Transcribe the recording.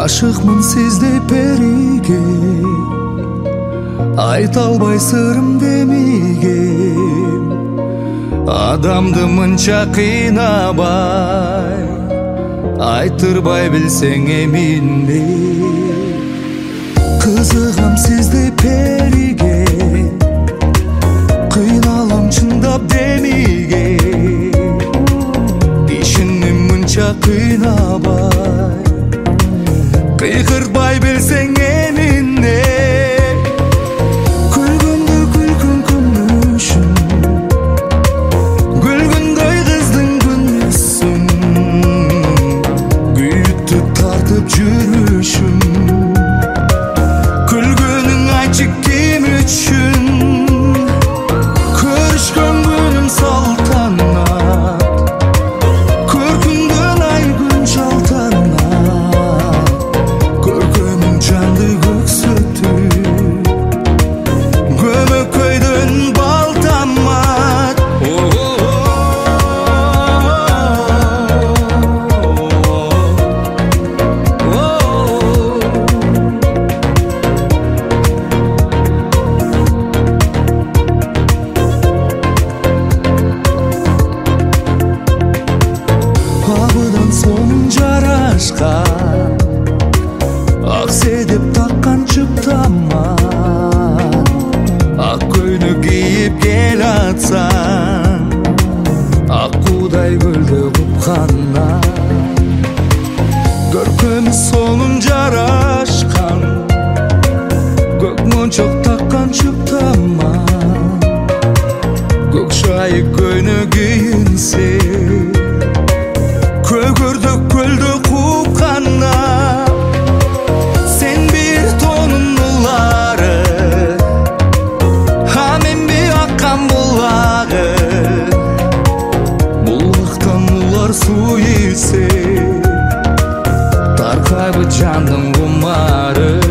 Ашықмын сізде периге, айта албай сырым демеген. Адамды мынча кыйнабай, айтырбай билсең эминде. Кызыгам сизде периге, кыйналам чындап демеген. Ишиним мынча кыйнабай, кыйкыртпай билсең эминде. Күлгөндө күлкүн күнүшүн, күлгөндөй кыздың күнүсүн, күйүктү тартып жүрүшүм. Күлгөнүң айтчы ким үчүн, көрүшкөн күнүм салтанат, көркүңдөн ай күн жалтанат. Көркөмүң жанды көксөтү, көмөкөйдөн балтамат. Абыдан сонун жарашкан, ак седеп таккан чыптаман. Ак көйнөк кийип келатсаң, ак куудай көлдө купканнан. Көркөмү сонун жарашкан, көк мончок таккан чыптаман. Көк шайык көйнөк кийинсе, көгөрдөк көлдө купканна. Сен бир тонун улары, а мен би аккан булагы. Булактан улар суу ийсе, таркайбы жандын кумары.